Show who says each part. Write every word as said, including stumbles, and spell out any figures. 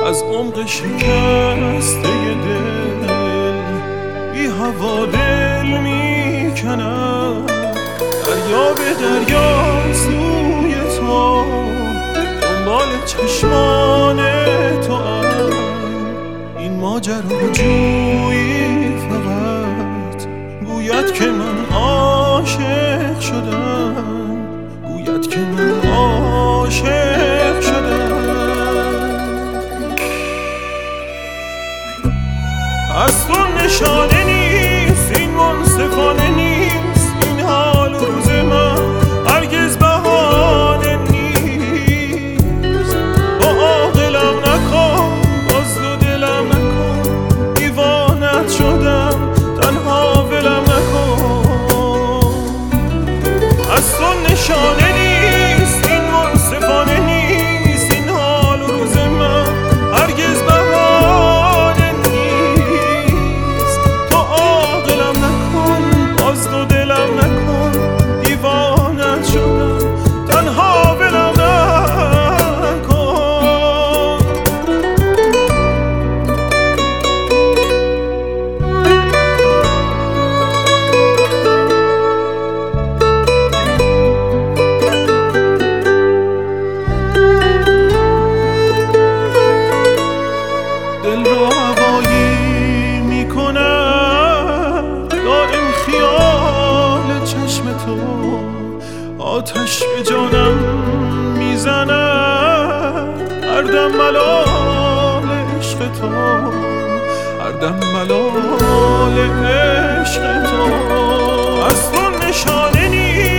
Speaker 1: از عمق شکسته دل بی هوا دل میکنم. دریا به دریا سوی تو دنبال چشمان تو هم. این ماجرا جویی فقط گوید که من عاشق شدم، گوید که من عاشق شدم. از تو نشانه نیست، این منصفانه نیست، این حال و روز من هرگز بهانه نیست. با عاقلم نکن، باز دو دلم نکن، دیوانت شدم تنها ولم نکن. از تو نشانه نیست، این منصفانه نیست، این حال و روز من هرگز بهانه نیست. تو عاقلم نکن، باز دو دلم نکن، دیوانت شدم تنها ولم نکن. دل را هوایی میکنم دائم خیال چشم تو، آتش به جانم میزنم هر دم ملال عشق تو، هر دم ملال عشق تو. از تو نشانه نیست،